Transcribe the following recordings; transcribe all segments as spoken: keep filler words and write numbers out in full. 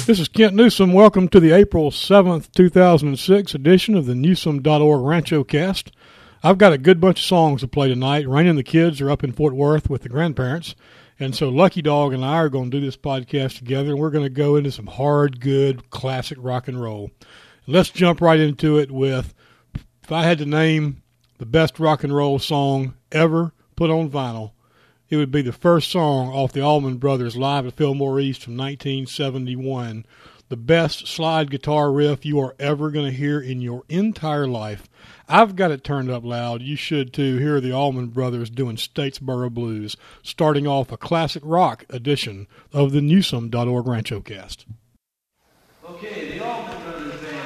This is Kent Newsom. Welcome to the April seventh, two thousand six edition of the Newsom dot org Rancho Cast. I've got a good bunch of songs to play tonight. Rainey and the kids are up in Fort Worth with the grandparents, and so Lucky Dog and I are going to do this podcast together, and we're going to go into some hard, good, classic rock and roll. Let's jump right into it with, if I had to name the best rock and roll song ever put on vinyl, it would be the first song off the Allman Brothers Live at Fillmore East from nineteen seventy-one. The best slide guitar riff you are ever going to hear in your entire life. I've got it turned up loud. You should too. Here are the Allman Brothers doing Statesboro Blues, starting off a classic rock edition of the Newsom dot org Rancho Cast. Okay, the Allman Brothers Band.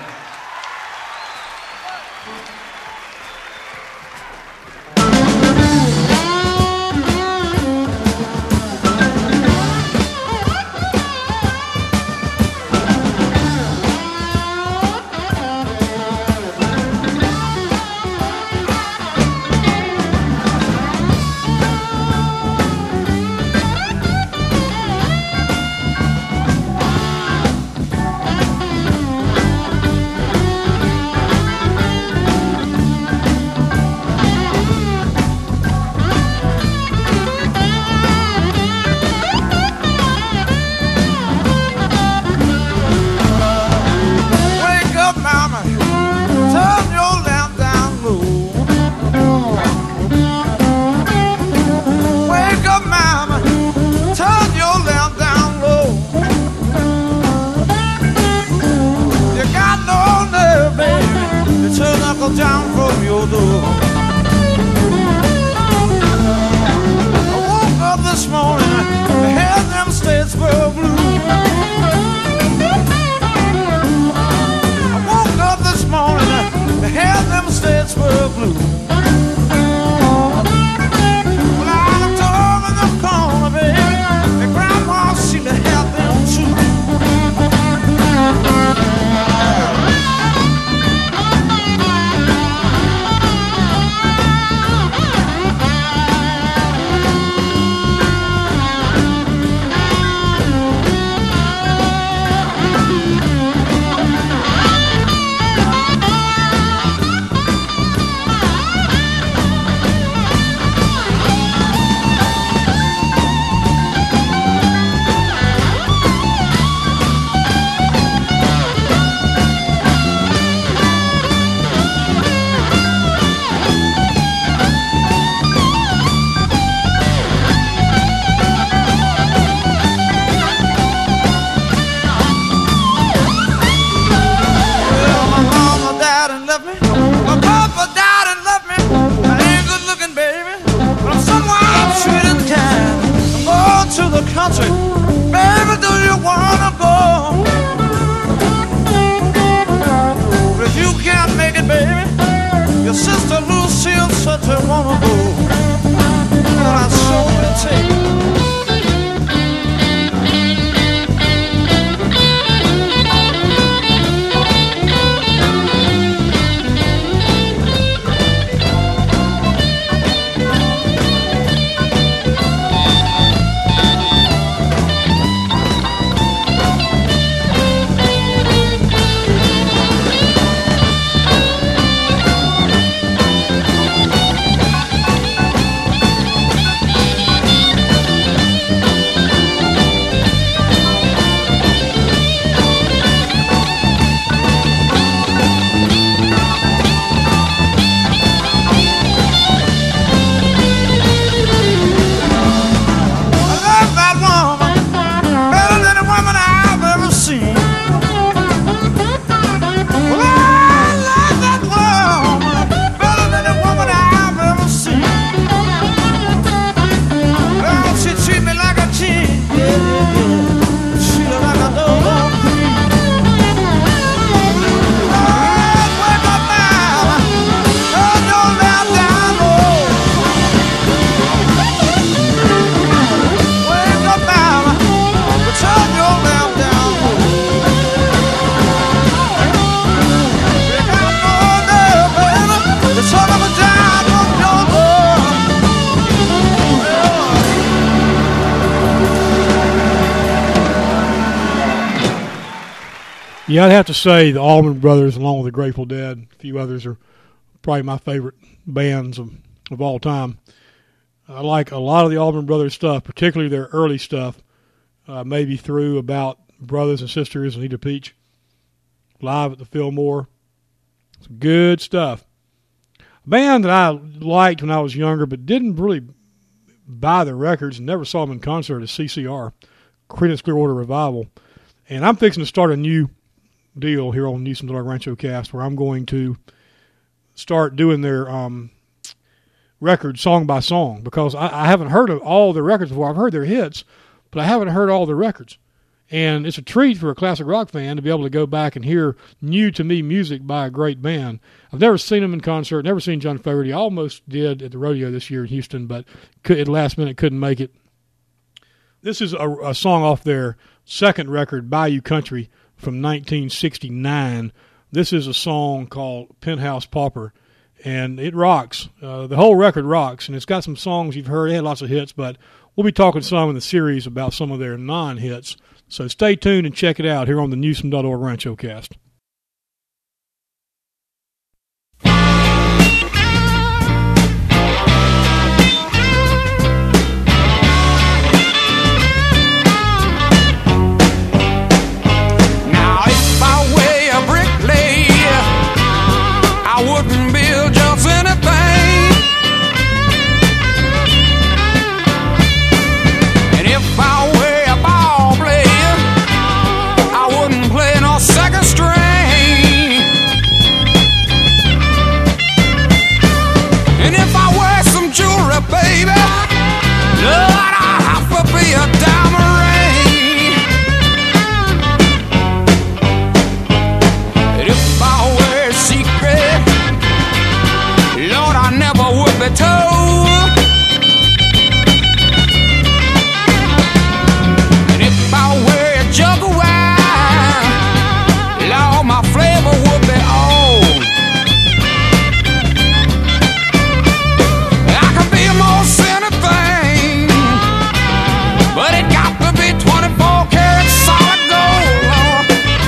Down from your door. I woke up this morning, I had them Statesboro Blues. I woke up this morning, I had them Statesboro Blues. Well, I looked over in the corner, baby, and Grandma seemed to have them too. Baby, do you wanna go? But if you can't make it, baby, your sister Lucille said to wanna go. Well, I sure will take it. Yeah, I'd have to say the Allman Brothers, along with the Grateful Dead, a few others, are probably my favorite bands of, of all time. I like a lot of the Allman Brothers stuff, particularly their early stuff, uh, maybe through about Brothers and Sisters and Anita Peach, live at the Fillmore. Some good stuff. A band that I liked when I was younger but didn't really buy their records and never saw them in concert is C C R, Creedence Clearwater Revival. And I'm fixing to start a new deal here on Newsom Rancho Cast where I'm going to start doing their um, records song by song, because I, I haven't heard of all their records before. I've heard their hits, but I haven't heard all their records. And it's a treat for a classic rock fan to be able to go back and hear new-to-me music by a great band. I've never seen them in concert, never seen John Fogerty. I almost did at the rodeo this year in Houston, but could, at the last minute couldn't make it. This is a, a song off their second record, Bayou Country, from nineteen sixty-nine. This is a song called Penthouse Pauper, and it rocks. Uh, the whole record rocks, and it's got some songs you've heard. It had lots of hits, but we'll be talking some in the series about some of their non-hits. So stay tuned and check it out here on the Newsom dot org Rancho Cast. Now if I were a bricklayer, I wouldn't build just anything. And if I were a ball player, I wouldn't play no second string. And if I wear some jewelry, baby, Lord, I'd have to be a diamond ring. And if I were a secret, Lord, I never would be told. And if I were a jug of wine, Lord, my flavor would be old. I can be most anything, but it got to be twenty-four karat solid gold, Lord.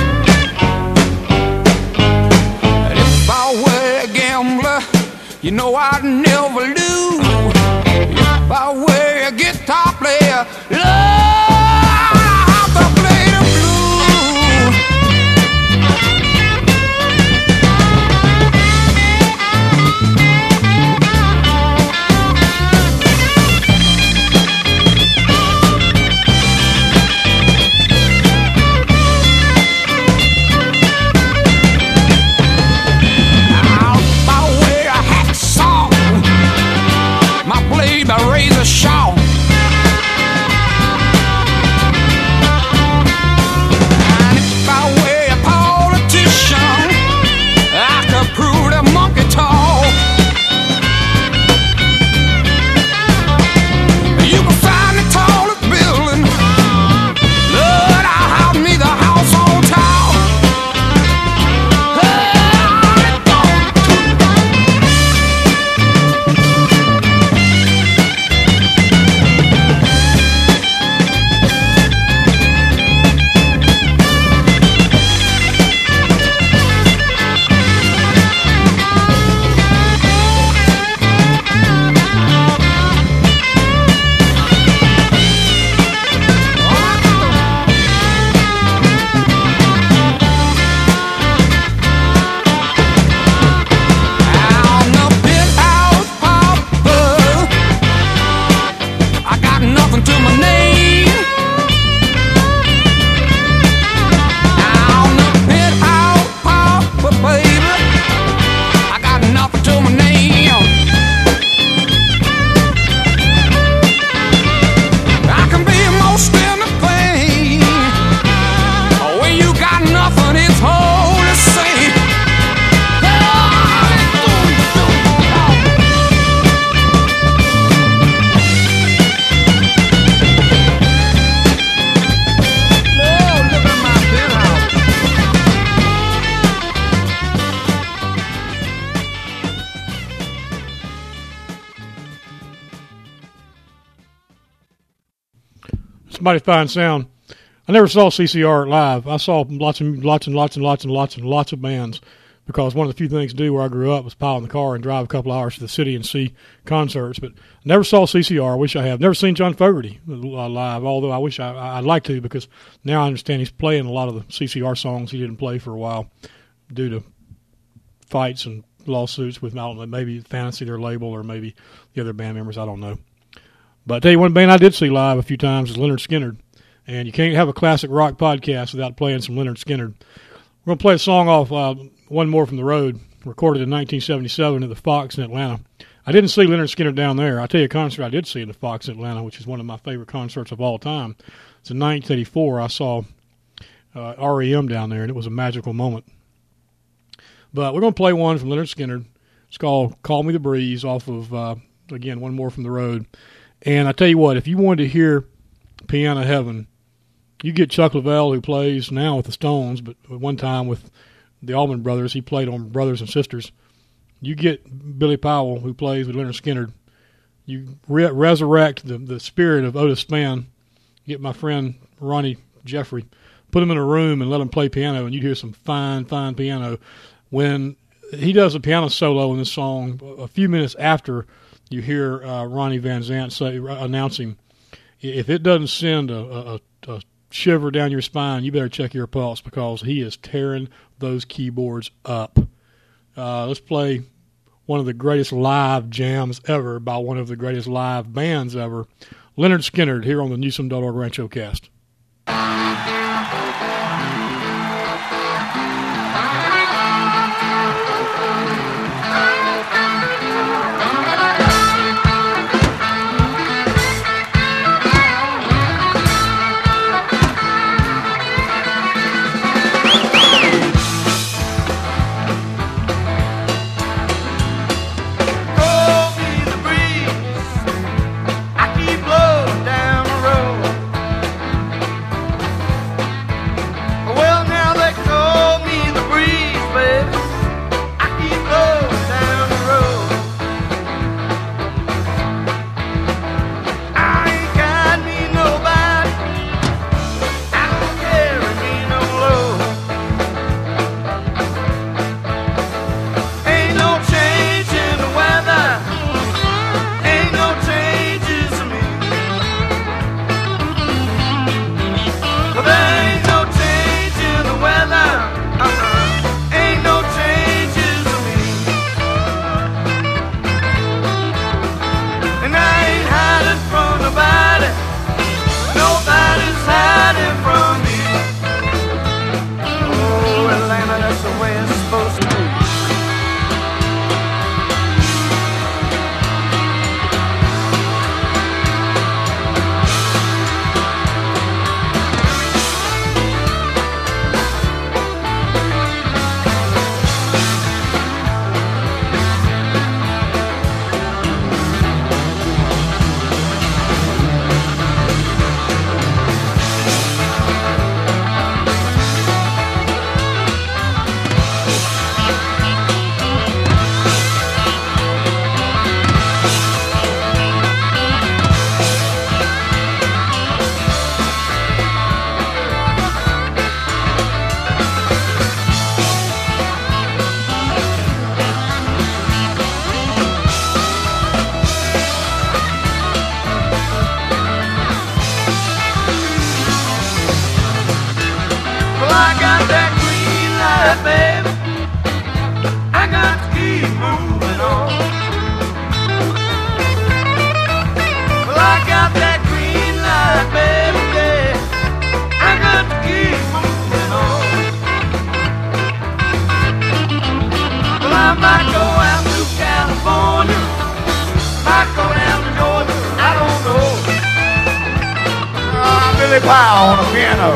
And if I were a gambler, you know I'd never lose. If I were a guitar player, Lord, I'd have to play the blues. Now if I were a hacksaw, my blade a razor sharp. And if I were a politician, I could prove that monkey talk. You can find the tallest building, Lord, I'll have me the house on top. I'm the penthouse pauper. I got nothing to my name. I'm the penthouse pauper, baby. I got nothing to my name. I can be most anything. When you got nothing, it's all the same. Lord, look at my penthouse. It's a mighty fine sound. I never saw C C R live. I saw lots and lots and lots and lots and lots and lots of bands because one of the few things to do where I grew up was pile in the car and drive a couple hours to the city and see concerts. But I never saw C C R. I wish I have. Never seen John Fogerty uh, live, although I wish I, I'd like to because now I understand he's playing a lot of the C C R songs he didn't play for a while due to fights and lawsuits with, I don't know, maybe Fantasy, their label, or maybe the other band members. I don't know. But I tell you, one band I did see live a few times is Lynyrd Skynyrd. And you can't have a classic rock podcast without playing some Lynyrd Skynyrd. We're going to play a song off uh, One More from the Road, recorded in nineteen seventy-seven at the Fox in Atlanta. I didn't see Lynyrd Skynyrd down there. I'll tell you a concert I did see at the Fox in Atlanta, which is one of my favorite concerts of all time. It's in nineteen eighty-four. I saw uh, R E M down there, and it was a magical moment. But we're going to play one from Lynyrd Skynyrd. It's called Call Me the Breeze off of, uh, again, One More from the Road. And I tell you what, if you wanted to hear Piano Heaven, you get Chuck Leavell, who plays now with the Stones, but at one time with the Allman Brothers, he played on Brothers and Sisters. You get Billy Powell, who plays with Lynyrd Skynyrd. You re- resurrect the, the spirit of Otis Spann. Get my friend Ronnie Jeffrey, put him in a room and let him play piano, and you'd hear some fine, fine piano. When he does a piano solo in this song, a few minutes after you hear uh, Ronnie Van Zant say, announcing, if it doesn't send a, a, a shiver down your spine, you better check your pulse because he is tearing those keyboards up. Uh, let's play one of the greatest live jams ever by one of the greatest live bands ever, Lynyrd Skynyrd, here on the Newsome dot org Rancho Cast. Billy Powell on the piano.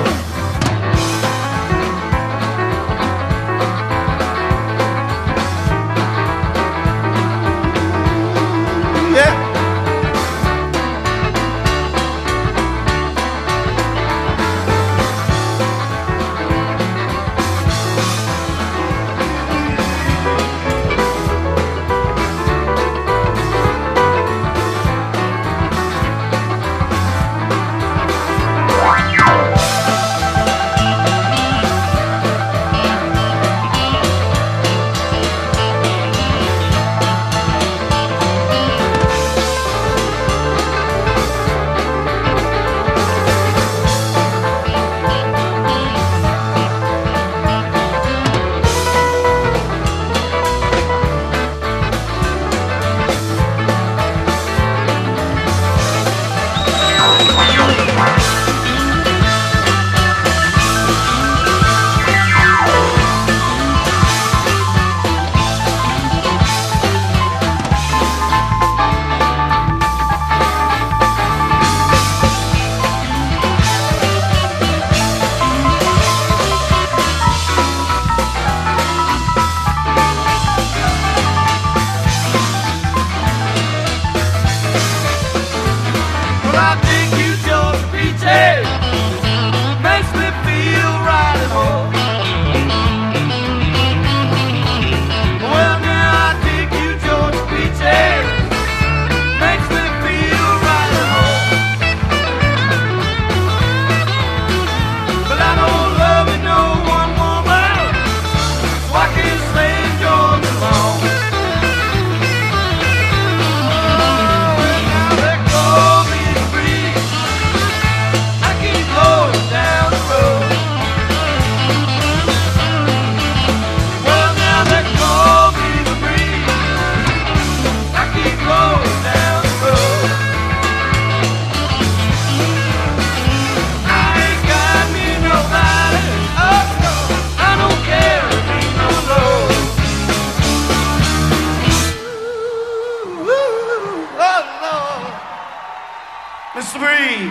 Yeah. breeze.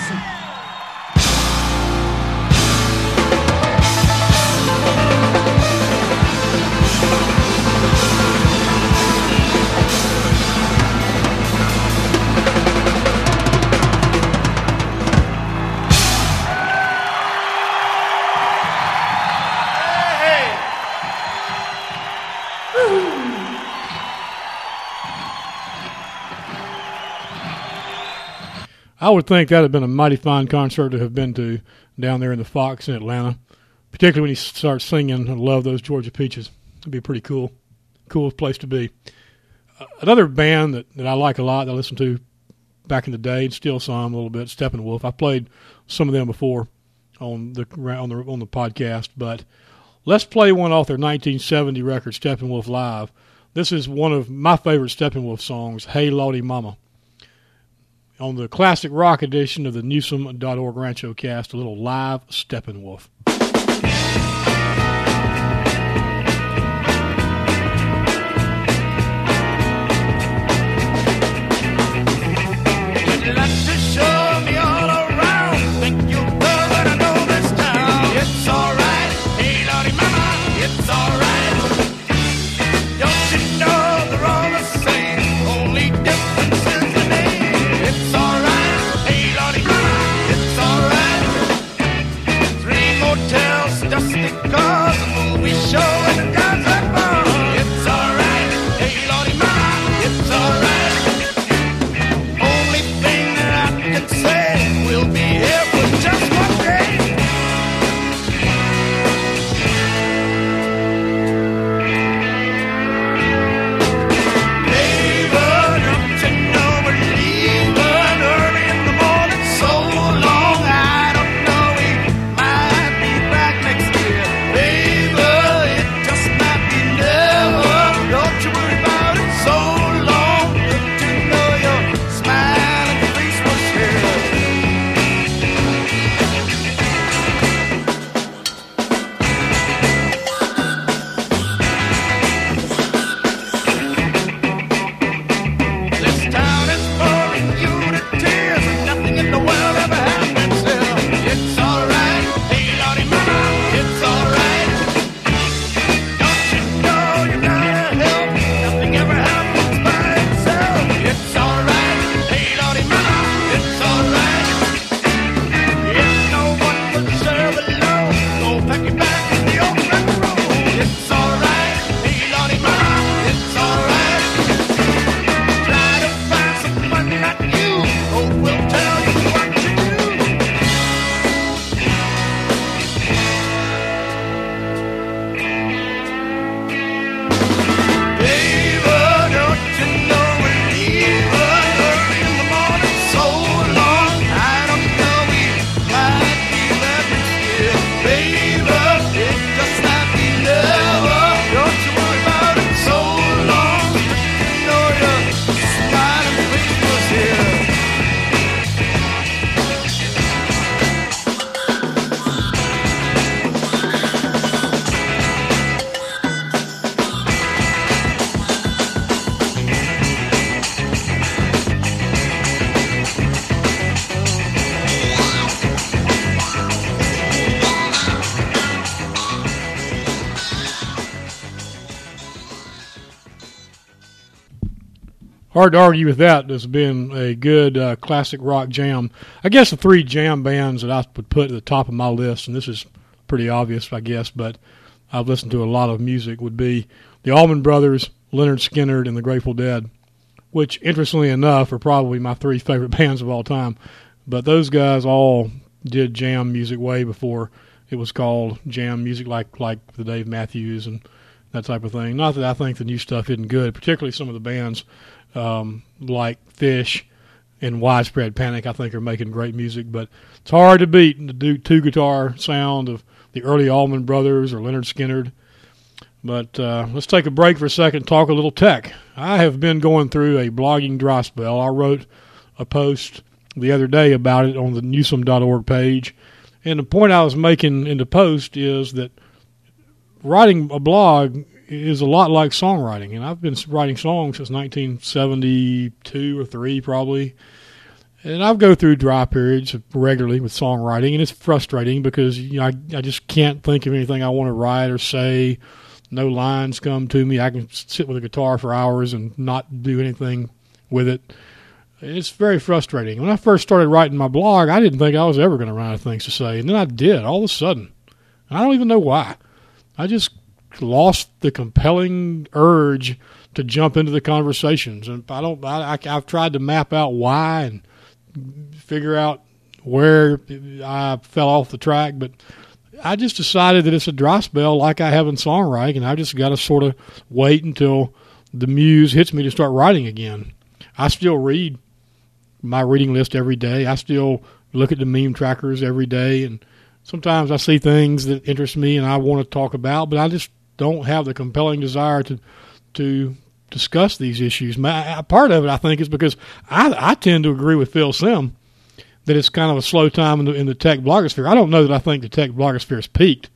I would think that would have been a mighty fine concert to have been to down there in the Fox in Atlanta, particularly when he starts singing "I Love Those Georgia Peaches." It'd be pretty cool, cool place to be. Uh, another band that, that I like a lot that I listened to back in the day and still some a little bit, Steppenwolf. I played some of them before on the on the on the podcast, but let's play one off their nineteen seventy record, Steppenwolf Live. This is one of my favorite Steppenwolf songs, "Hey Lordy Mama." On the classic rock edition of the Newsome dot org Rancho Cast, a little live Steppenwolf. Would you like to show me all around? Think you'll go, but I know this town. It's alright, hey Lordy Mama, it's alright. Don't you know they're all the same? Only difference is the name. It's alright, hey Lordy Mama, it's alright. Three motels, dusty cars, a movie show, and a dance at bar. It's alright, hey Lordy Mama, it's alright. Only thing that I can say, we'll be here for just one day. Neighbor, don't you know we're leaving early in the morning? So long, I don't know, we might be back next year. Neighbor, it just might be never. Don't you worry about it. So long, good to know your smiling face was here. This town is boring you to tears, and nothing in the world ever happens here. It's alright, hey Lordy Mama, it's alright. Don't you know you gotta help? Nothing ever happens by itself. It's alright, hey Lordy Mama, it's alright. If no one will serve alone, go pack your bag in the old rock road. It's alright, hey Lordy Mama, it's alright. Try to find someone like you, oh, we'll tell you what to do. Neighbor, don't you know we're leaving early in the morning? So long, I don't know, we might be back next year. Neighbor, it just might be never. Don't you worry about it. So long, you know your smiling face was here. Hard to argue with that as being a good uh, classic rock jam. I guess the three jam bands that I would put at the top of my list, and this is pretty obvious, I guess, but I've listened to a lot of music, would be the Allman Brothers, Leonard Skinner, and the Grateful Dead, which, interestingly enough, are probably my three favorite bands of all time. But those guys all did jam music way before it was called jam music, like like the Dave Matthews and that type of thing. Not that I think the new stuff isn't good, particularly some of the bands um, like Fish and Widespread Panic, I think, are making great music. But it's hard to beat the two-guitar sound of the early Allman Brothers or Leonard Skinner. But uh, let's take a break for a second and talk a little tech. I have been going through a blogging dry spell. I wrote a post the other day about it on the Newsome dot org page. And the point I was making in the post is that writing a blog is a lot like songwriting. And I've been writing songs since nineteen seventy-two or three probably. And I go through dry periods regularly with songwriting, and it's frustrating because you know I, I just can't think of anything I want to write or say. No lines come to me. I can sit with a guitar for hours and not do anything with it. It's very frustrating. When I first started writing my blog, I didn't think I was ever going to run out of things to say, and then I did all of a sudden. I don't even know why. I just lost the compelling urge to jump into the conversations, and I don't. I, I, I've tried to map out why and figure out where I fell off the track, but I just decided that it's a dry spell like I have in songwriting, and I just got to sort of wait until the muse hits me to start writing again. I still read my reading list every day. I still look at the meme trackers every day, and sometimes I see things that interest me and I want to talk about, but I just don't have the compelling desire to to discuss these issues. My, part of it, I think, is because I, I tend to agree with Phil Sim that it's kind of a slow time in the, in the tech blogosphere. I don't know that I think the tech blogosphere has peaked.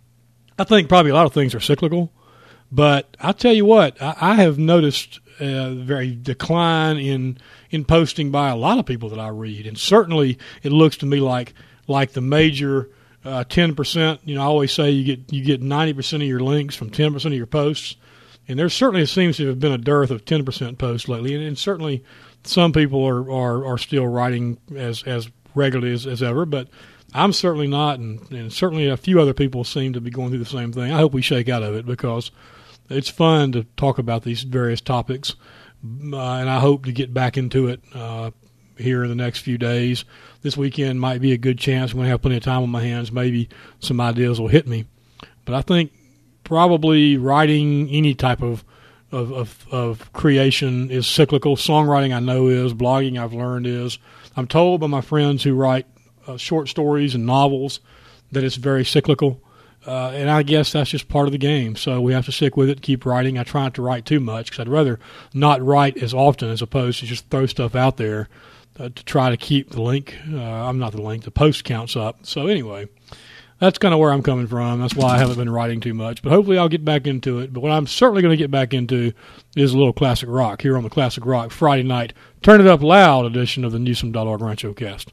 I think probably a lot of things are cyclical, but I'll tell you what, I, I have noticed a very decline in in posting by a lot of people that I read, and certainly it looks to me like like the major uh, ten percent. You know, I always say you get you get ninety percent of your links from ten percent of your posts. And there certainly seems to have been a dearth of ten percent posts lately, and, and certainly some people are, are, are still writing as, as regularly as, as ever, but I'm certainly not, and, and certainly a few other people seem to be going through the same thing. I hope we shake out of it because it's fun to talk about these various topics, uh, and I hope to get back into it uh, here in the next few days. This weekend might be a good chance. I'm going to have plenty of time on my hands. Maybe some ideas will hit me. But I think probably writing any type of, of of of creation is cyclical. Songwriting I know is. Blogging I've learned is. I'm told by my friends who write uh, short stories and novels that it's very cyclical. Uh, and I guess that's just part of the game. So we have to stick with it, keep writing. I try not to write too much because I'd rather not write as often as opposed to just throw stuff out there uh, to try to keep the link. Uh, I'm not the link, the post counts up. So anyway, that's kind of where I'm coming from. That's why I haven't been writing too much. But hopefully I'll get back into it. But what I'm certainly going to get back into is a little classic rock here on the Classic Rock Friday night Turn It Up Loud edition of the Newsome dot org Rancho Cast.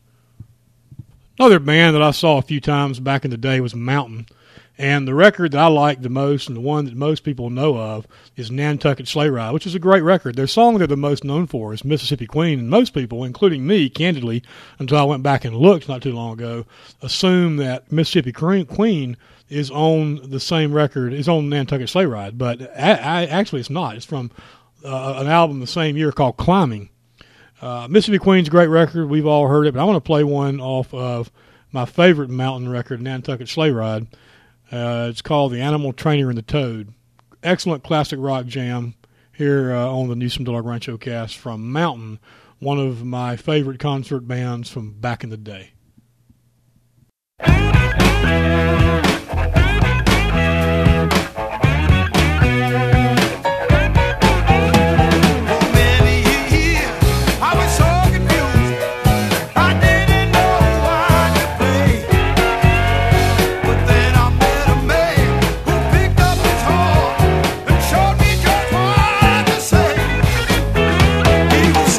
Another band that I saw a few times back in the day was Mountain. And the record that I like the most and the one that most people know of is Nantucket Sleigh Ride, which is a great record. Their song they're the most known for is Mississippi Queen, and most people, including me, candidly, until I went back and looked not too long ago, assume that Mississippi Queen is on the same record, is on Nantucket Sleigh Ride, but I, I, actually it's not. It's from uh, an album the same year called Climbing. Uh, Mississippi Queen's a great record. We've all heard it, but I want to play one off of my favorite Mountain record, Nantucket Sleigh Ride. Uh, it's called The Animal Trainer and the Toad. Excellent classic rock jam here uh, on the Newsome dot org Rancho Cast from Mountain, one of my favorite concert bands from back in the day.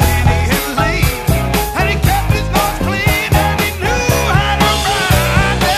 And he kept his nose clean, and he knew how to ride.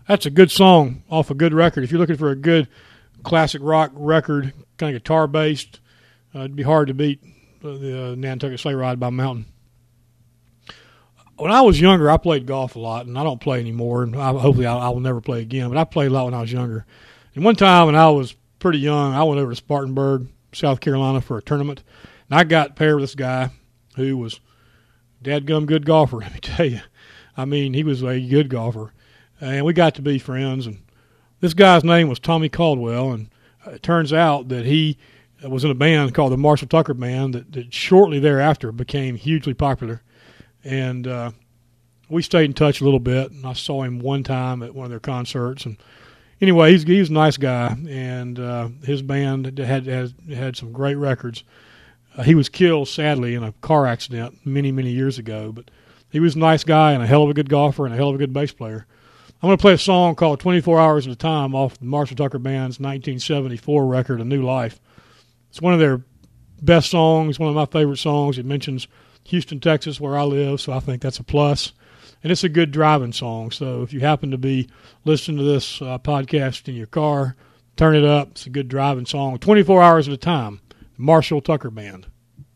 That's a good song off a good record. If you're looking for a good classic rock record, kind of guitar-based, uh, it'd be hard to beat uh, the uh, Nantucket Sleigh Ride by Mountain. When I was younger, I played golf a lot, and I don't play anymore, and I, hopefully I, I will never play again, but I played a lot when I was younger. And one time when I was pretty young, I went over to Spartanburg, South Carolina for a tournament, and I got paired with this guy who was dadgum good golfer, let me tell you. I mean, he was a good golfer, and we got to be friends, and this guy's name was Tommy Caldwell, and it turns out that he was in a band called the Marshall Tucker Band that, that shortly thereafter became hugely popular. And uh, we stayed in touch a little bit, and I saw him one time at one of their concerts. And anyway, he's, he's a nice guy, and uh, his band had, had had some great records. Uh, he was killed, sadly, in a car accident many, many years ago, but he was a nice guy and a hell of a good golfer and a hell of a good bass player. I'm going to play a song called twenty-four hours at a Time off the Marshall Tucker Band's nineteen seventy-four record, A New Life. It's one of their best songs, one of my favorite songs. It mentions Houston, Texas, where I live, so I think that's a plus. And it's a good driving song, so if you happen to be listening to this uh, podcast in your car, turn it up. It's a good driving song. twenty-four hours at a Time, Marshall Tucker Band.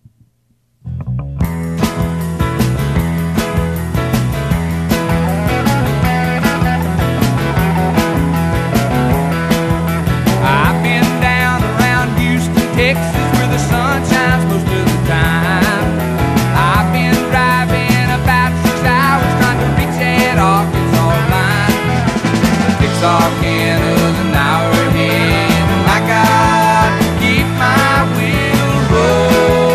I've been down around Houston, Texas, where the sun shines most of the time. I've been driving about six hours trying to reach that Arkansas line. Texarkana's an hour ahead, and I got to keep my wheel rolling.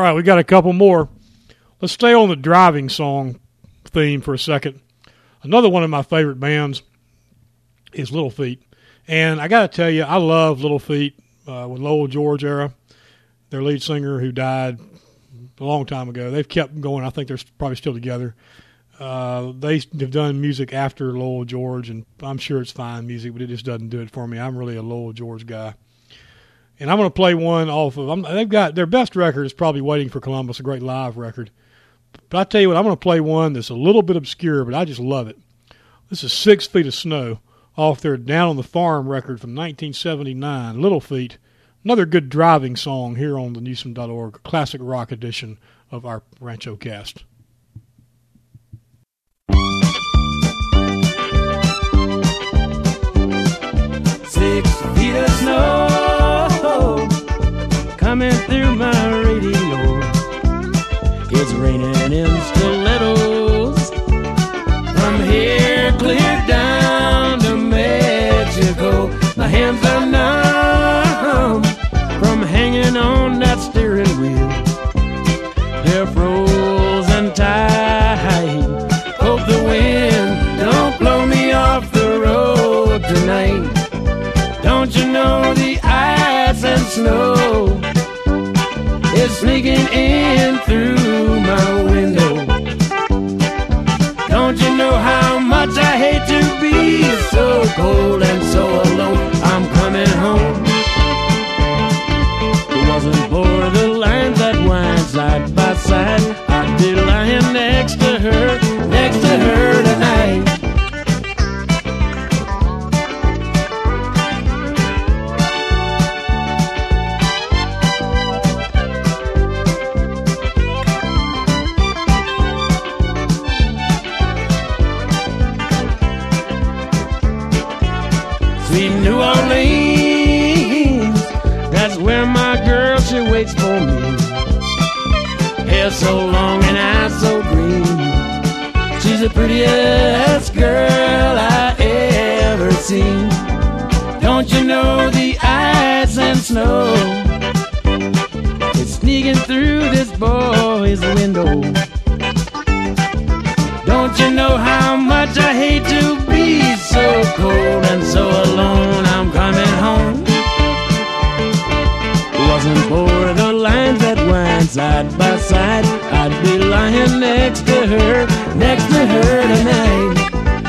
right, we got a couple more. Let's stay on the driving song theme for a second. Another one of my favorite bands is Little Feat. And I got to tell you, I love Little Feat uh, with Lowell George era. Their lead singer who died a long time ago. They've kept going. I think they're probably still together. Uh, they have done music after Lowell George, and I'm sure it's fine music, but it just doesn't do it for me. I'm really a Lowell George guy. And I'm going to play one off of, I'm, they've got, their best record is probably Waiting for Columbus, a great live record. But I tell you what, I'm going to play one that's a little bit obscure, but I just love it. This is Six Feet of Snow off their Down on the Farm record from nineteen seventy-nine, Little Feat. Another good driving song here on the Newsome dot org classic rock edition of our Rancho Cast. Six feet of snow coming through my radio. It's raining in stilettos from here clear down to Mexico. My hands are numb from hanging on that steering wheel. They're frozen tight. Hope the wind don't blow me off the road tonight. Don't you know the ice and snow is sneaking in through my window? Don't you know how much I hate to be so cold and so alone? I'm coming home. If it wasn't for the lines that wind side by side, I'd be lying next to her, next to her tonight. Sweet New Orleans, that's where my girl, she waits for me. Hair so long and eyes so green. She's the prettiest girl I ever seen. Don't you know the ice and snow is sneaking through this boy's window? Don't you know how much I hate to be so cold and so alone? I'm coming home. It wasn't for the lines that wind side by side, I'd be lying next to her, next to her tonight.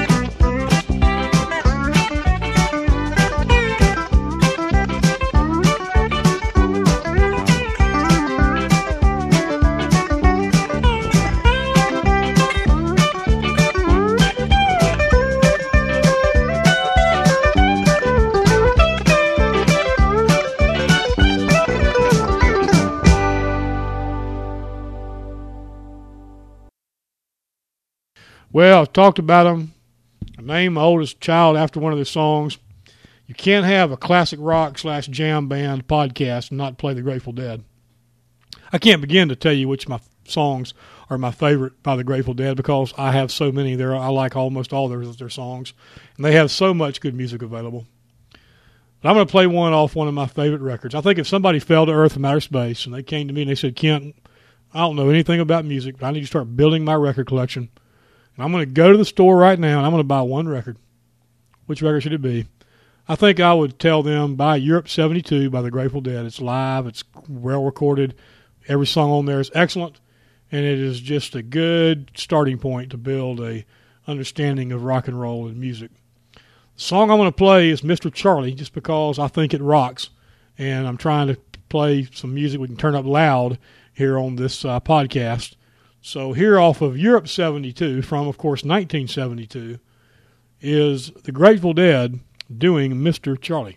Well, I've talked about them. I named my oldest child after one of their songs. You can't have a classic rock slash jam band podcast and not play the Grateful Dead. I can't begin to tell you which my songs are my favorite by the Grateful Dead because I have so many there. I like almost all their, their songs, and they have so much good music available. But I'm going to play one off one of my favorite records. I think if somebody fell to earth from outer space and they came to me and they said, Kent, I don't know anything about music, but I need to start building my record collection. And I'm going to go to the store right now and I'm going to buy one record. Which record should it be? I think I would tell them buy Europe seventy-two by the Grateful Dead. It's live. It's well recorded. Every song on there is excellent. And it is just a good starting point to build a understanding of rock and roll and music. The song I'm going to play is Mister Charlie just because I think it rocks. And I'm trying to play some music we can turn up loud here on this uh, podcast. So here off of Europe seventy-two, from, of course, nineteen seventy-two, is the Grateful Dead doing Mister Charlie.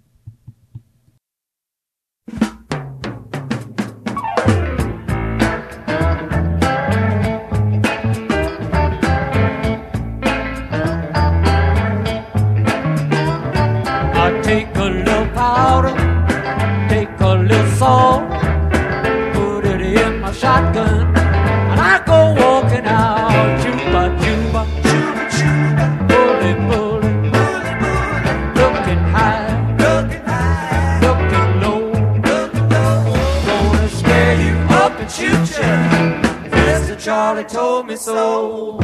I take a little powder, take a little salt, put it in my shotgun. I go walking out, chupa chupa, chupa chupa, bully bully, bully bully, looking high, looking high, looking low, looking low, gonna scare you up and Charlie told me so.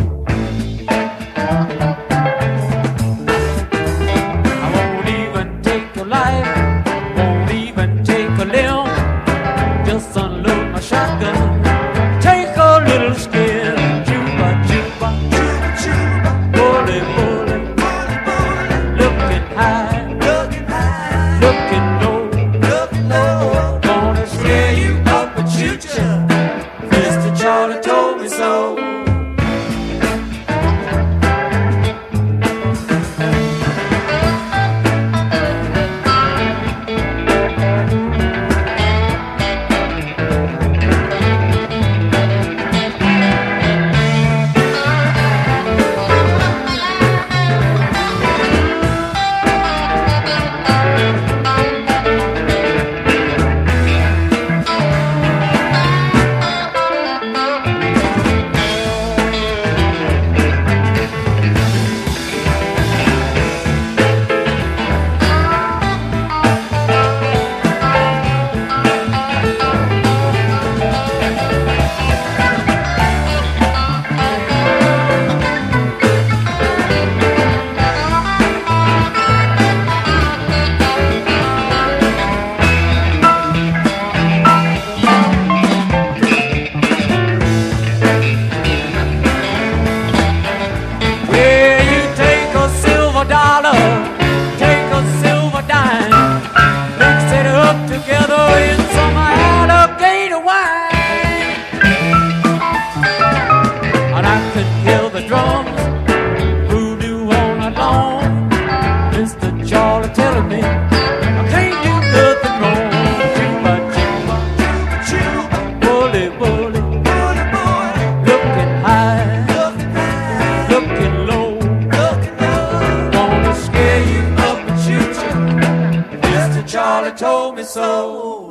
I won't even take your life, won't even take a limb. Just unload my shotgun, take a little skill. Juba, juba, juba, juba. Bully, bully, bully, bully. Looking high, looking high, looking low, looking low. Gonna scare you up and shoot you. Mister Charlie told me so. Told me so.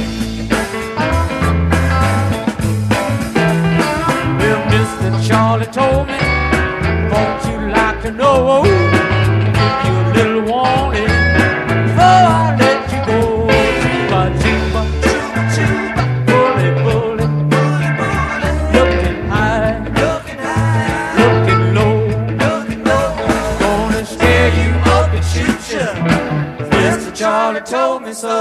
Well, Mister Charlie told me, thought you'd like to know, give you a little warning before I let you go. Juba, juba, juba, juba. Bully, bully, bully, bully. Looking high, looking high, looking low, looking low. Gonna scare you up and shoot you. Mister Charlie told me so.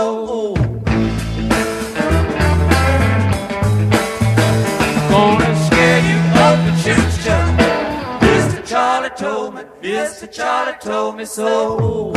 Gonna scare you up and shoot you. Mister Charlie told me, Mister Charlie told me so.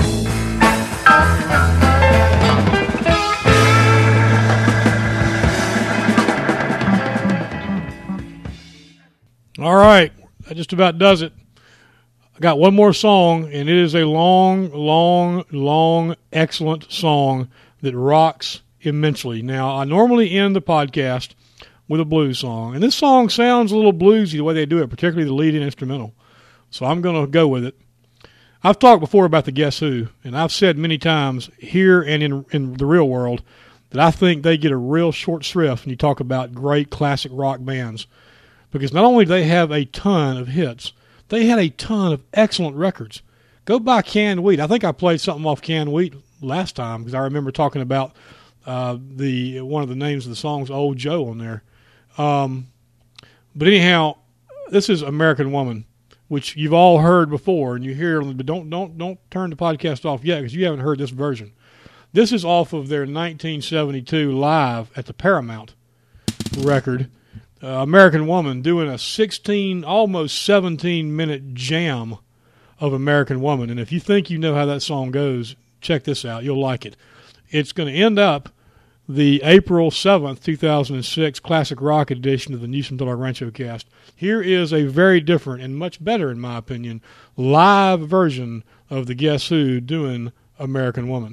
All right, that just about does it. I got one more song, and it is a long, long, long, excellent song that rocks immensely. Now, I normally end the podcast with a blues song, and this song sounds a little bluesy the way they do it, particularly the lead and instrumental. So I'm going to go with it. I've talked before about the Guess Who, and I've said many times here and in in the real world that I think they get a real short shrift when you talk about great classic rock bands, because not only do they have a ton of hits, they had a ton of excellent records. Go buy Canned Wheat. I think I played something off Canned Wheat last time because I remember talking about uh, the one of the names of the songs, Old Joe, on there. Um, but anyhow, this is American Woman, which you've all heard before, and you hear, but don't don't don't turn the podcast off yet because you haven't heard this version. This is off of their nineteen seventy-two Live at the Paramount record. Uh, American Woman doing a sixteen, almost seventeen minute jam of American Woman. And if you think you know how that song goes, check this out. You'll like it. It's going to end up the April seventh, two thousand six Classic Rock edition of the Newsom Del Rancho cast. Here is a very different and much better, in my opinion, live version of the Guess Who doing American Woman.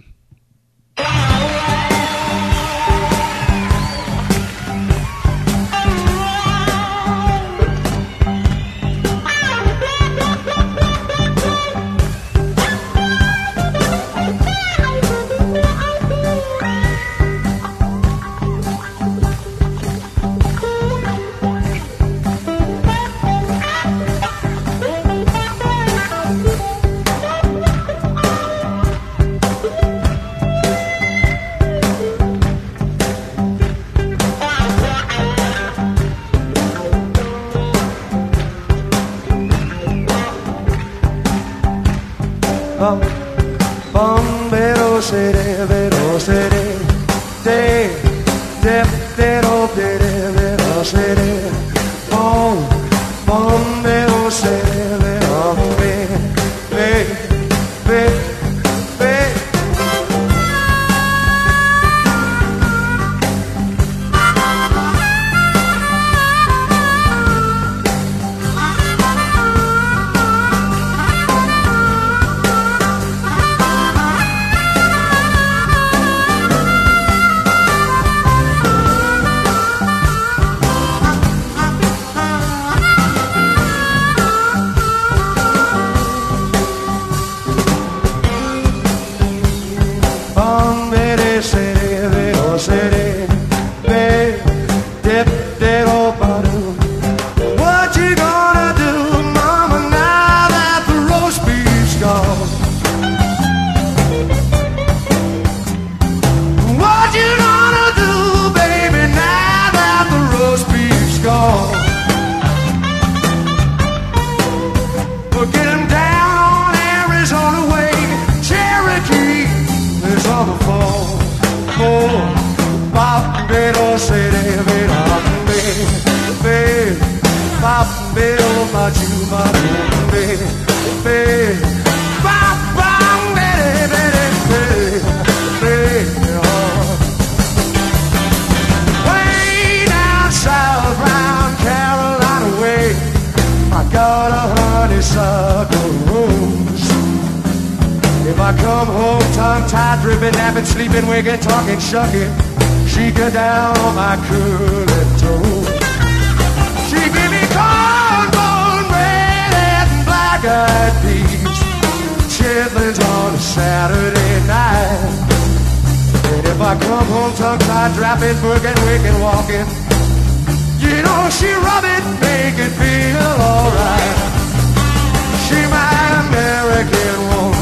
bum, bum, pero seré, pero seré, de, de, pero seré, pero seré, bum, bum, pero seré, pero be, be, be, be. What you gonna do, mama, now that the roast beef's gone? What you gonna do, baby, now that the roast beef's gone? We're getting down on Arizona way, Cherokee is on the phone. Oh, Bob, they don't say they, they don't, baby, Bob, baby, oh, my Jew, my Jew, baby, baby, Bob, Bob, baby, baby, baby, oh. Way down south, round Carolina way, I got a honeysuckle rose. If I come home tongue-tied, dripping, napping, sleeping, waking, talking, shucking, she get down on my curly toes. She give me cornbone bread and black-eyed peas, chitlins on a Saturday night. And if I come home tongue-tied, dropping, working, waking, walking, you know she rub it, make it feel alright. She my American woman.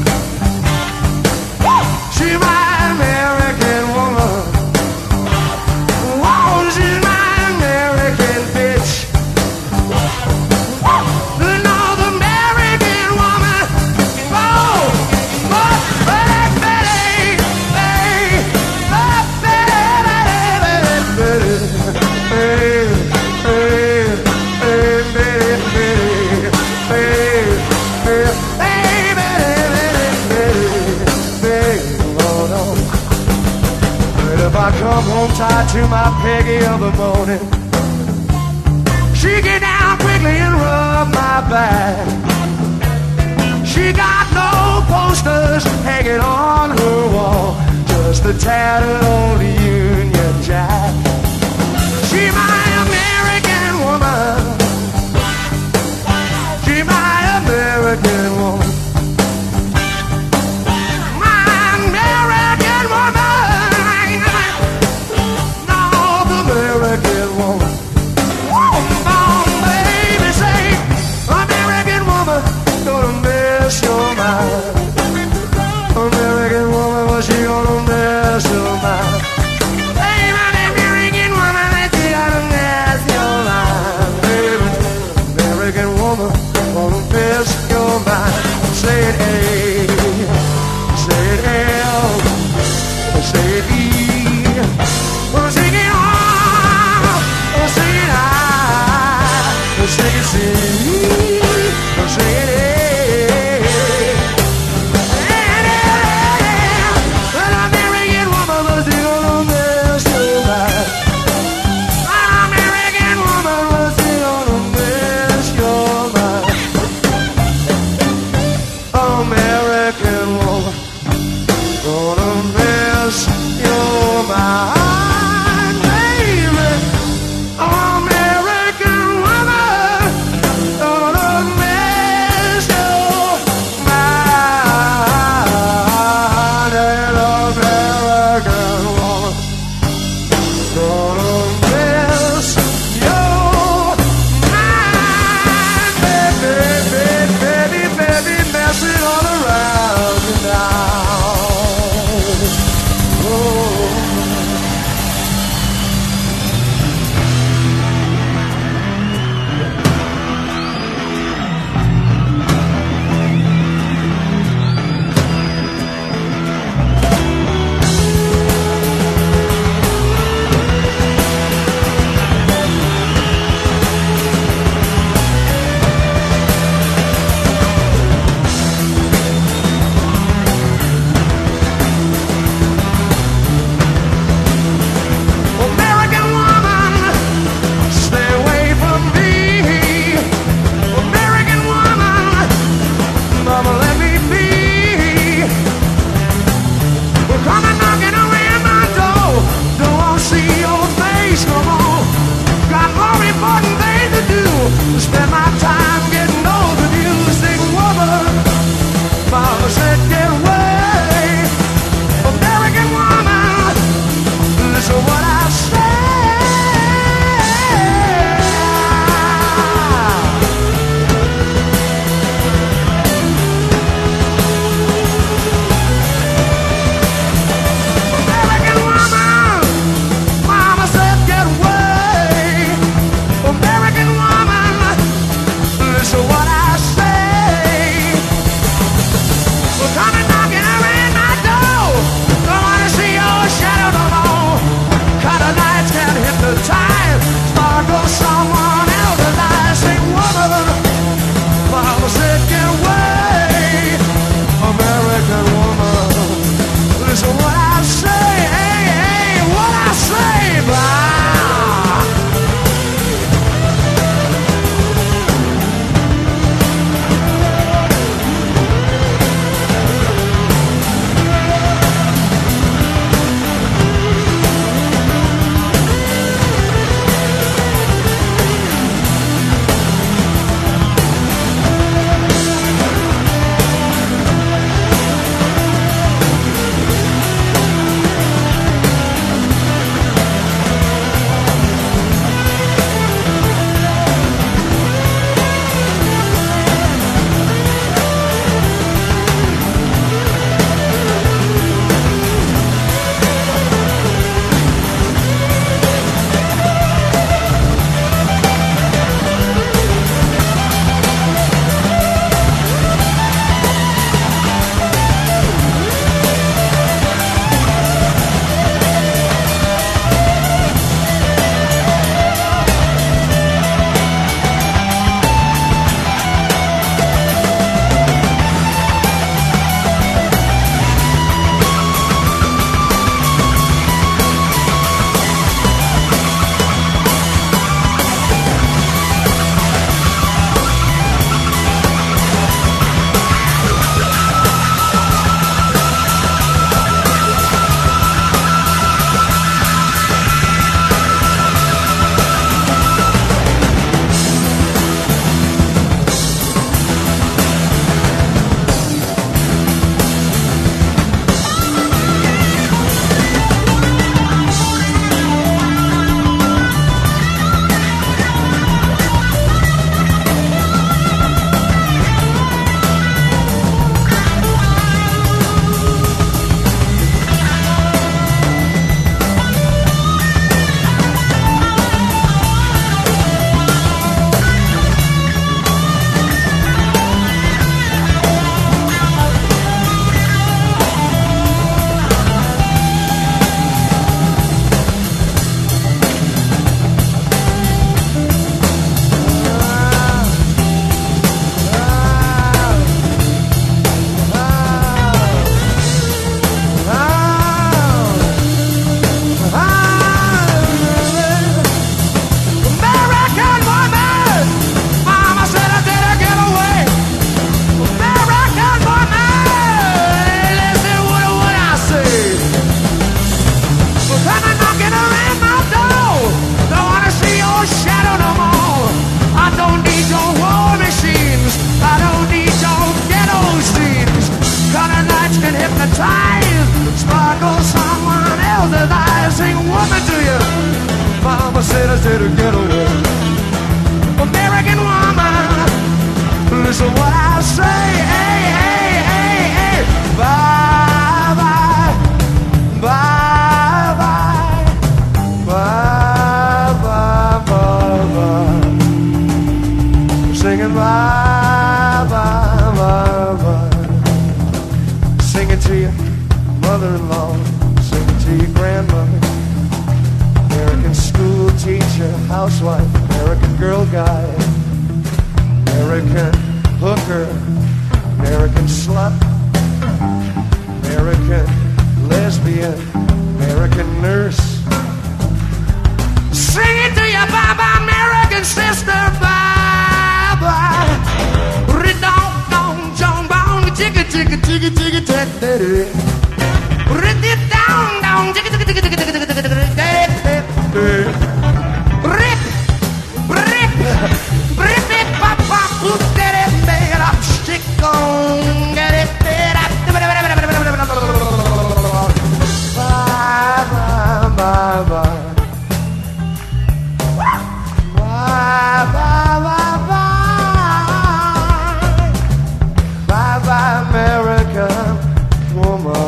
She my American woman. Wow, she's my American bitch. The North American woman. Oh, but Betty, Betty, Betty, Betty, Betty, Betty, if I come home tied to my Peggy of the morning, she get down quickly and rub my back. She got no posters hanging on her wall, just a tattered old Union Jack. She my American woman. She my American woman. American woman, was she gonna mess your mind? Hey, my American better get away. American woman, listen what I say. Hey, hey, hey, hey. Bye, bye, bye, bye, bye, bye, bye, bye. Singing bye, bye, bye, bye. Singing to your mother-in-law, singing to your grandmother. American school teacher, housewife, American girl guide, American hooker, American slut, American lesbian, American nurse. Sing it to your bye-bye, American sister, bye-bye. Rid-dong-dong, jong-bong, jigga-jigga-jigga-jigga-jigga-jigga. Rid-it-dong-dong, jigga-jigga-jigga-jigga-jigga-jigga. Rip, rip, rip it, pop, pop, look at it, man, I'm stick on, get it, bye, bye, bye, bye. Bye, bye, bye, bye. Bye, bye, American woman.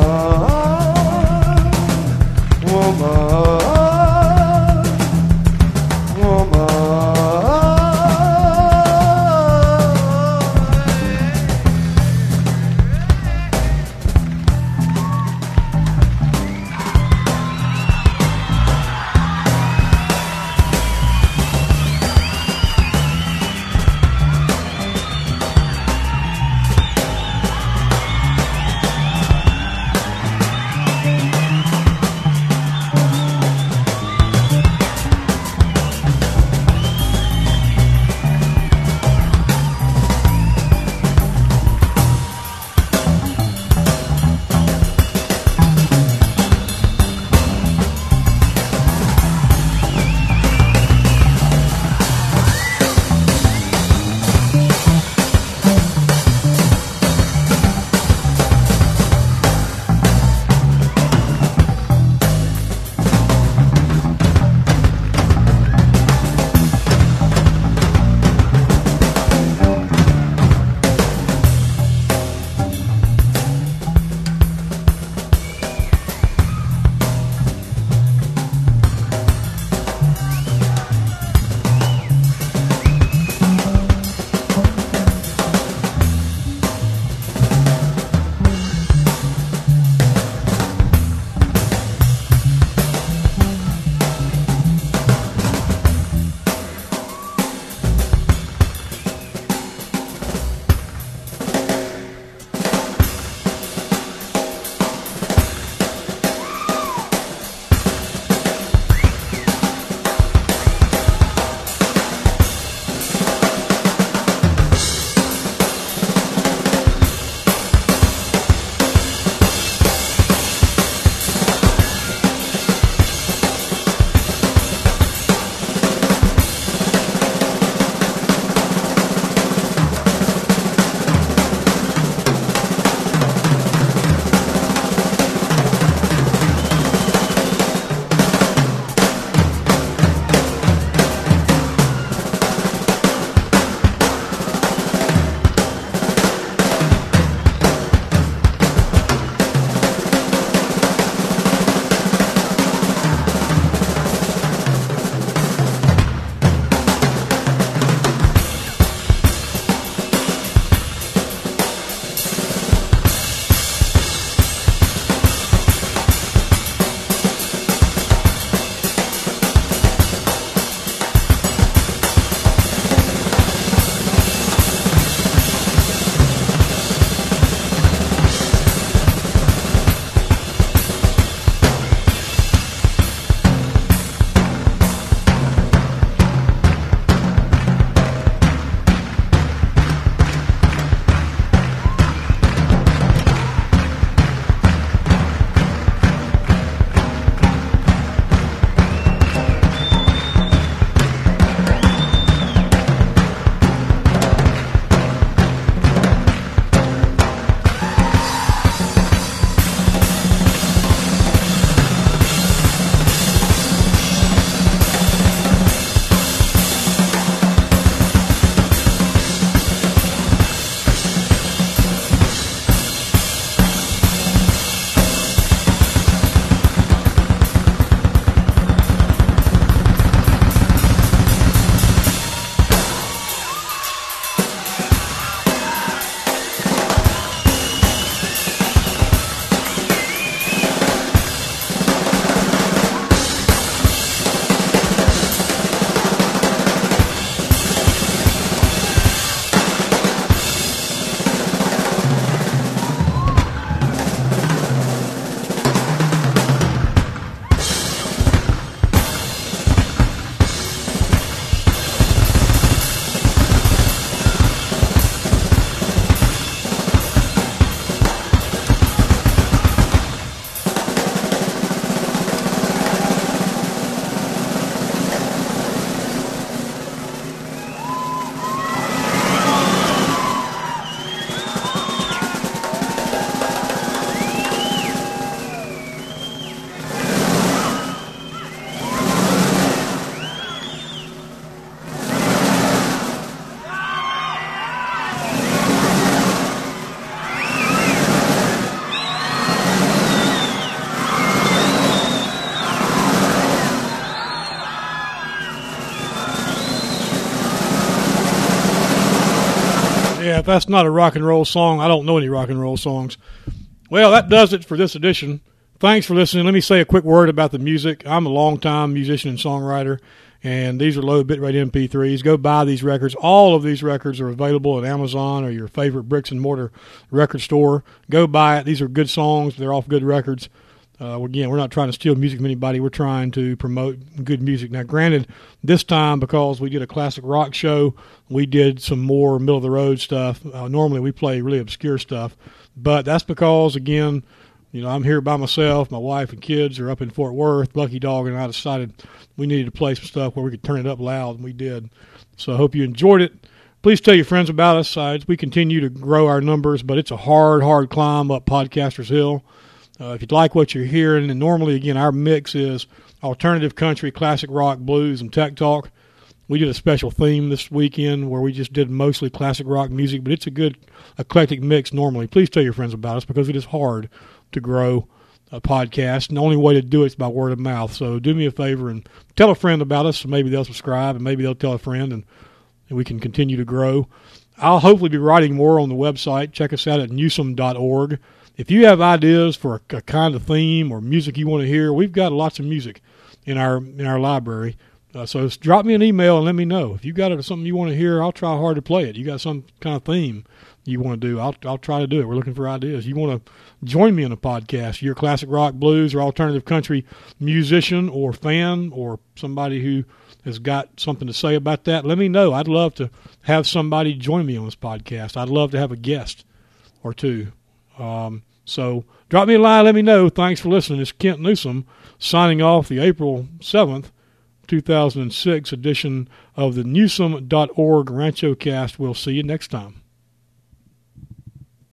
Yeah, if that's not a rock and roll song, I don't know any rock and roll songs. Well, that does it for this edition. Thanks for listening. Let me say a quick word about the music. I'm a longtime musician and songwriter, and these are low bitrate M P threes. Go buy these records. All of these records are available at Amazon or your favorite bricks and mortar record store. Go buy it. These are good songs. They're off good records. Uh, again, we're not trying to steal music from anybody. We're trying to promote good music. Now, granted, this time, because we did a classic rock show, we did some more middle-of-the-road stuff. Uh, normally, we play really obscure stuff. But that's because, again, you know, I'm here by myself. My wife and kids are up in Fort Worth. Lucky Dog and I decided we needed to play some stuff where we could turn it up loud, and we did. So I hope you enjoyed it. Please tell your friends about us. Uh, we continue to grow our numbers, but it's a hard, hard climb up Podcasters Hill. Uh, if you'd like what you're hearing, and normally, again, our mix is alternative country, classic rock, blues, and tech talk. We did a special theme this weekend where we just did mostly classic rock music, but it's a good eclectic mix normally. Please tell your friends about us because it is hard to grow a podcast, and the only way to do it is by word of mouth. So do me a favor and tell a friend about us, so maybe they'll subscribe, and maybe they'll tell a friend, and, and we can continue to grow. I'll hopefully be writing more on the website. Check us out at newsome dot org. If you have ideas for a, a kind of theme or music you want to hear, we've got lots of music in our in our library. Uh, so drop me an email and let me know. If you got something you want to hear, I'll try hard to play it. You got some kind of theme you want to do, I'll I'll try to do it. We're looking for ideas. You want to join me in a podcast, you're a classic rock, blues, or alternative country musician or fan or somebody who has got something to say about that, let me know. I'd love to have somebody join me on this podcast. I'd love to have a guest or two. Um, so drop me a line, let me know. Thanks for listening. It's Kent Newsome signing off the April seventh, two thousand six edition of the newsome dot org Rancho Cast. We'll see you next time.